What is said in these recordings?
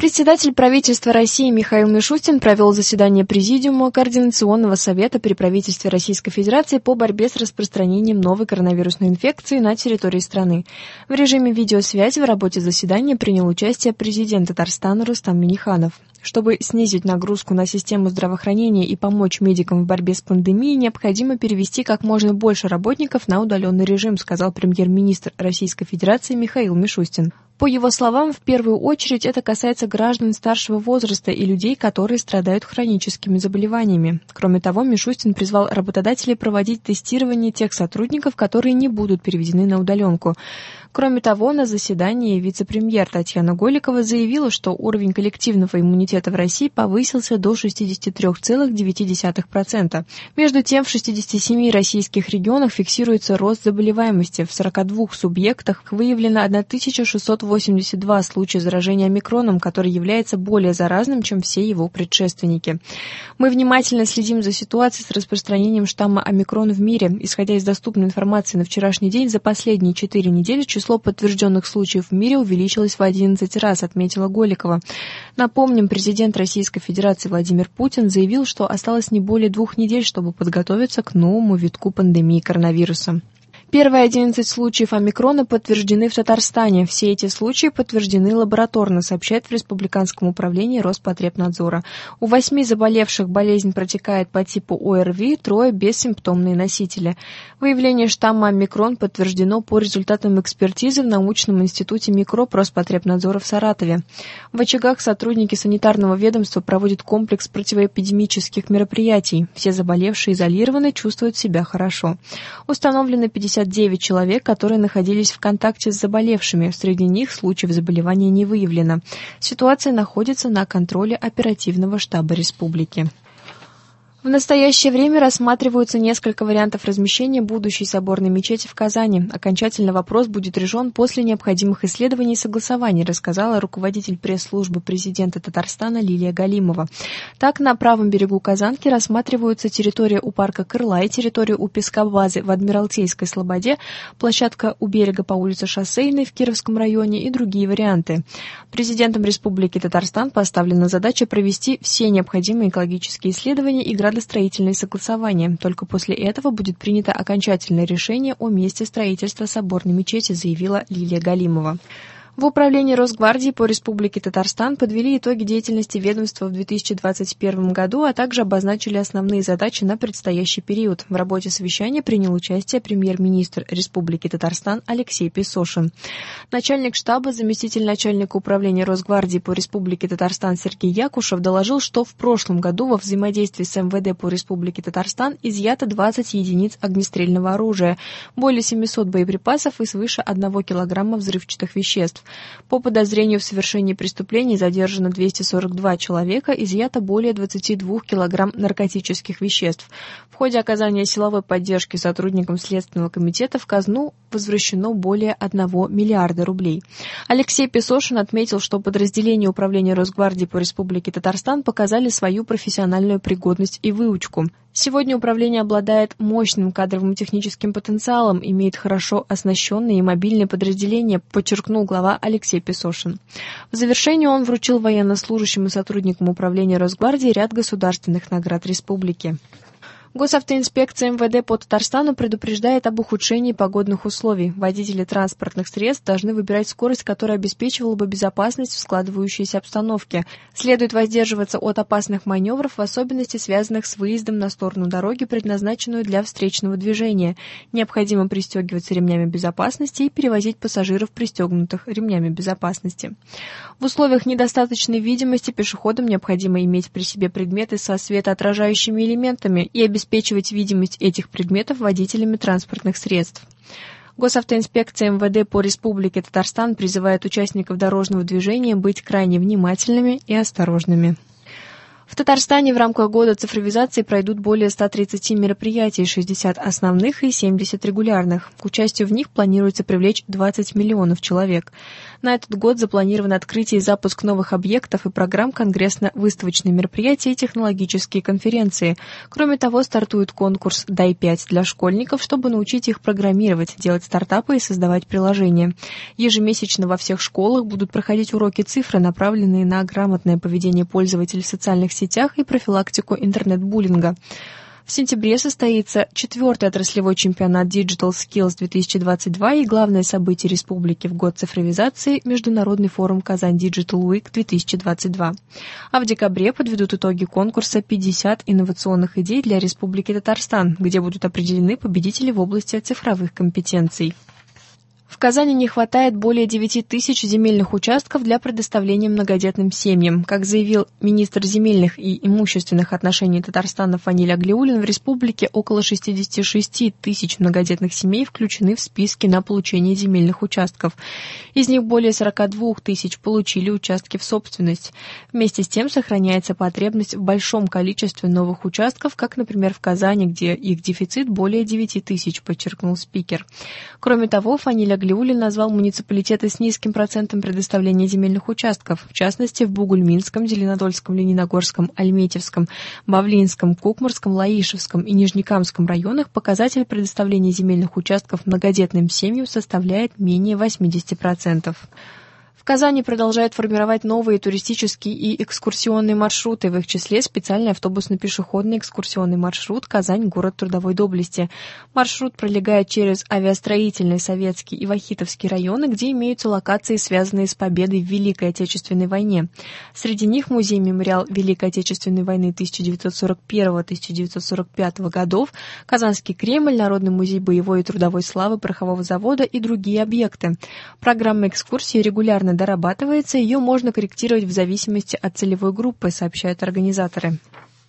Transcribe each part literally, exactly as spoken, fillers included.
Председатель правительства России Михаил Мишустин провел заседание Президиума Координационного совета при правительстве Российской Федерации по борьбе с распространением новой коронавирусной инфекции на территории страны. В режиме видеосвязи в работе заседания принял участие президент Татарстана Рустам Минниханов. Чтобы снизить нагрузку на систему здравоохранения и помочь медикам в борьбе с пандемией, необходимо перевести как можно больше работников на удаленный режим, сказал премьер-министр Российской Федерации Михаил Мишустин. По его словам, в первую очередь это касается граждан старшего возраста и людей, которые страдают хроническими заболеваниями. Кроме того, Мишустин призвал работодателей проводить тестирование тех сотрудников, которые не будут переведены на удаленку. Кроме того, на заседании вице-премьер Татьяна Голикова заявила, что уровень коллективного иммунитета в России повысился до шестьдесят три целых девять десятых процента. Между тем, в шестидесяти семи российских регионах фиксируется рост заболеваемости. В сорока двух субъектах выявлено тысяча шестьсот восемьдесят два случая заражения омикроном, который является более заразным, чем все его предшественники. Мы внимательно следим за ситуацией с распространением штамма омикрон в мире. Исходя из доступной информации на вчерашний день, за последние четыре недели число Число подтвержденных случаев в мире увеличилось в одиннадцать раз, отметила Голикова. Напомним, президент Российской Федерации Владимир Путин заявил, что осталось не более двух недель, чтобы подготовиться к новому витку пандемии коронавируса. Первые одиннадцать случаев омикрона подтверждены в Татарстане. Все эти случаи подтверждены лабораторно, сообщает в Республиканском управлении Роспотребнадзора. У восьми заболевших болезнь протекает по типу ОРВИ, трое бессимптомные носители. Выявление штамма омикрон подтверждено по результатам экспертизы в научном институте микроб Роспотребнадзора в Саратове. В очагах сотрудники санитарного ведомства проводят комплекс противоэпидемических мероприятий. Все заболевшие изолированы, чувствуют себя хорошо. Установлены пятьдесят девять человек, которые находились в контакте с заболевшими. Среди них случаев заболевания не выявлено. Ситуация находится на контроле оперативного штаба республики. В настоящее время рассматриваются несколько вариантов размещения будущей соборной мечети в Казани. Окончательно вопрос будет решен после необходимых исследований и согласований, рассказала руководитель пресс-службы президента Татарстана Лилия Галимова. Так, на правом берегу Казанки рассматриваются территория у парка Кырлай, территория у пескобазы в Адмиралтейской Слободе, площадка у берега по улице Шоссейной в Кировском районе и другие варианты. Президентом Республики Татарстан поставлена задача провести все необходимые экологические исследования и градостроительные согласования. Только после этого будет принято окончательное решение о месте строительства соборной мечети, заявила Лилия Галимова. В Управлении Росгвардии по Республике Татарстан подвели итоги деятельности ведомства в две тысячи двадцать первом году, а также обозначили основные задачи на предстоящий период. В работе совещания принял участие премьер-министр Республики Татарстан Алексей Песошин. Начальник штаба, заместитель начальника Управления Росгвардии по Республике Татарстан Сергей Якушев доложил, что в прошлом году во взаимодействии с эм вэ дэ по Республике Татарстан изъято двадцать единиц огнестрельного оружия, более семисот боеприпасов и свыше одного килограмма взрывчатых веществ. По подозрению в совершении преступлений задержано двести сорок два человека, изъято более двадцать два килограмм наркотических веществ. В ходе оказания силовой поддержки сотрудникам Следственного комитета в казну возвращено более одного миллиарда рублей. Алексей Песошин отметил, что подразделения Управления Росгвардии по Республике Татарстан показали свою профессиональную пригодность и выучку. Сегодня управление обладает мощным кадровым и техническим потенциалом, имеет хорошо оснащенные и мобильные подразделения, подчеркнул глава Алексей Песошин. В завершении он вручил военнослужащим и сотрудникам Управления Росгвардии ряд государственных наград республики. Госавтоинспекция эм вэ дэ по Татарстану предупреждает об ухудшении погодных условий. Водители транспортных средств должны выбирать скорость, которая обеспечивала бы безопасность в складывающейся обстановке. Следует воздерживаться от опасных маневров, в особенности связанных с выездом на сторону дороги, предназначенную для встречного движения. Необходимо пристегиваться ремнями безопасности и перевозить пассажиров, пристегнутых ремнями безопасности. В условиях недостаточной видимости пешеходам необходимо иметь при себе предметы со светоотражающими элементами и обеспечивать обеспечивать видимость этих предметов водителями транспортных средств. Госавтоинспекция эм вэ дэ по Республике Татарстан призывает участников дорожного движения быть крайне внимательными и осторожными. В Татарстане в рамках года цифровизации пройдут более ста тридцати мероприятий, шестьдесят основных и семьдесят регулярных. К участию в них планируется привлечь двадцать миллионов человек. На этот год запланировано открытие и запуск новых объектов и программ конгрессно-выставочные мероприятия и технологические конференции. Кроме того, стартует конкурс «Дай пять» для школьников, чтобы научить их программировать, делать стартапы и создавать приложения. Ежемесячно во всех школах будут проходить уроки цифры, направленные на грамотное поведение пользователей в социальных сетях и профилактику интернет-буллинга. В сентябре состоится четвертый отраслевой чемпионат Digital Skills две тысячи двадцать два и главное событие республики в год цифровизации – Международный форум Казань Digital Week две тысячи двадцать два. А в декабре подведут итоги конкурса пятьдесят инновационных идей для Республики Татарстан, где будут определены победители в области цифровых компетенций. В Казани не хватает более девяти тысяч земельных участков для предоставления многодетным семьям. Как заявил министр земельных и имущественных отношений Татарстана Фаниль Аглиуллин, в республике около шестидесяти шести тысяч многодетных семей включены в списки на получение земельных участков. Из них более сорока двух тысяч получили участки в собственность. Вместе с тем сохраняется потребность в большом количестве новых участков, как, например, в Казани, где их дефицит более девяти тысяч, подчеркнул спикер. Кроме того, Фаниль Аглиуллин назвал муниципалитеты с низким процентом предоставления земельных участков, в частности в Бугульминском, Зеленодольском, Лениногорском, Альметьевском, Бавлинском, Кукмурском, Лаишевском и Нижнекамском районах показатель предоставления земельных участков многодетным семьям составляет менее восьмидесяти процентов. В Казани продолжают формировать новые туристические и экскурсионные маршруты, в их числе специальный автобусно-пешеходный экскурсионный маршрут «Казань. Город трудовой доблести». Маршрут пролегает через авиастроительный, Советский и Вахитовский районы, где имеются локации, связанные с победой в Великой Отечественной войне. Среди них музей-мемориал Великой Отечественной войны тысяча девятьсот сорок первого — тысяча девятьсот сорок пятого годов, Казанский Кремль, Народный музей боевой и трудовой славы порохового завода и другие объекты. Программа экскурсии регулярно дорабатывается, ее можно корректировать в зависимости от целевой группы, сообщают организаторы.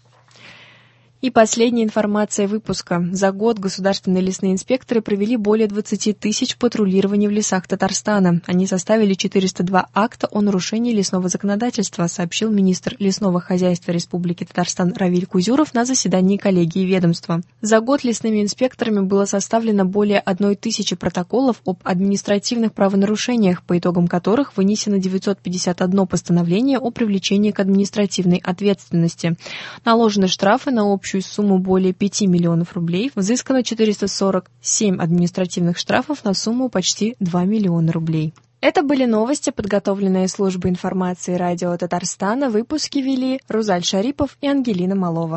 И последняя информация выпуска. За год государственные лесные инспекторы провели более двадцати тысяч патрулирований в лесах Татарстана. Они составили четыреста два акта о нарушении лесного законодательства, сообщил министр лесного хозяйства Республики Татарстан Равиль Кузюров на заседании коллегии ведомства. За год лесными инспекторами было составлено более одной тысячи протоколов об административных правонарушениях, по итогам которых вынесено девятьсот пятьдесят одно постановление о привлечении к административной ответственности. Наложены штрафы на общую общую сумму более пяти миллионов рублей, взыскано четыреста сорок семь административных штрафов на сумму почти два миллиона рублей. Это были новости, подготовленные службой информации радио Татарстана. Выпуски вели Рузаль Шарипов и Ангелина Малова.